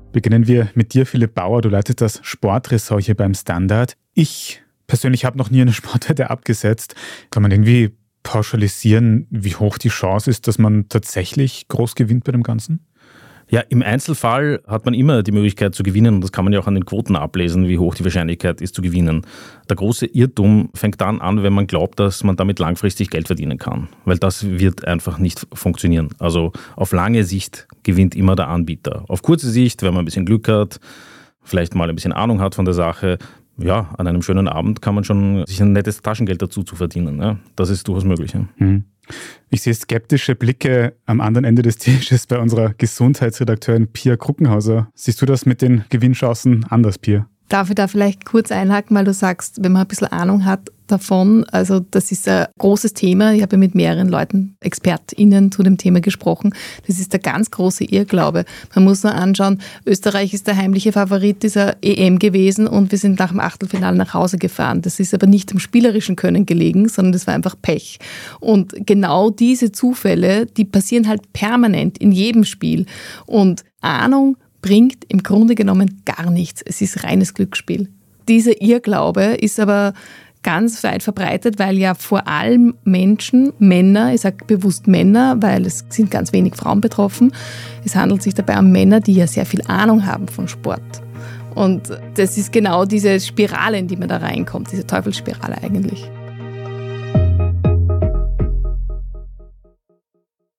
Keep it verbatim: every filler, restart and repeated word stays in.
Beginnen wir mit dir, Philipp Bauer. Du leitest das Sportressort hier beim Standard. Ich persönlich habe noch nie eine Sportwette abgesetzt. Kann man irgendwie pauschalisieren, wie hoch die Chance ist, dass man tatsächlich groß gewinnt bei dem Ganzen? Ja, im Einzelfall hat man immer die Möglichkeit zu gewinnen und das kann man ja auch an den Quoten ablesen, wie hoch die Wahrscheinlichkeit ist zu gewinnen. Der große Irrtum fängt dann an, wenn man glaubt, dass man damit langfristig Geld verdienen kann, weil das wird einfach nicht funktionieren. Also auf lange Sicht gewinnt immer der Anbieter. Auf kurze Sicht, wenn man ein bisschen Glück hat, vielleicht mal ein bisschen Ahnung hat von der Sache, ja, an einem schönen Abend kann man schon sich ein nettes Taschengeld dazu zu verdienen. Ja, das ist durchaus möglich. Ja. Hm. Ich sehe skeptische Blicke am anderen Ende des Tisches bei unserer Gesundheitsredakteurin Pia Kruckenhauser. Siehst du das mit den Gewinnchancen anders, Pia? Darf ich da vielleicht kurz einhaken, weil du sagst, wenn man ein bisschen Ahnung hat davon, also das ist ein großes Thema. Ich habe ja mit mehreren Leuten, ExpertInnen zu dem Thema gesprochen. Das ist der ganz große Irrglaube. Man muss nur anschauen, Österreich ist der heimliche Favorit dieser E M gewesen und wir sind nach dem Achtelfinale nach Hause gefahren. Das ist aber nicht am spielerischen Können gelegen, sondern das war einfach Pech. Und genau diese Zufälle, die passieren halt permanent in jedem Spiel. Und Ahnung bringt im Grunde genommen gar nichts. Es ist reines Glücksspiel. Dieser Irrglaube ist aber ganz weit verbreitet, weil ja vor allem Menschen, Männer, ich sage bewusst Männer, weil es sind ganz wenig Frauen betroffen, es handelt sich dabei um Männer, die ja sehr viel Ahnung haben von Sport. Und das ist genau diese Spirale, in die man da reinkommt, diese Teufelsspirale eigentlich.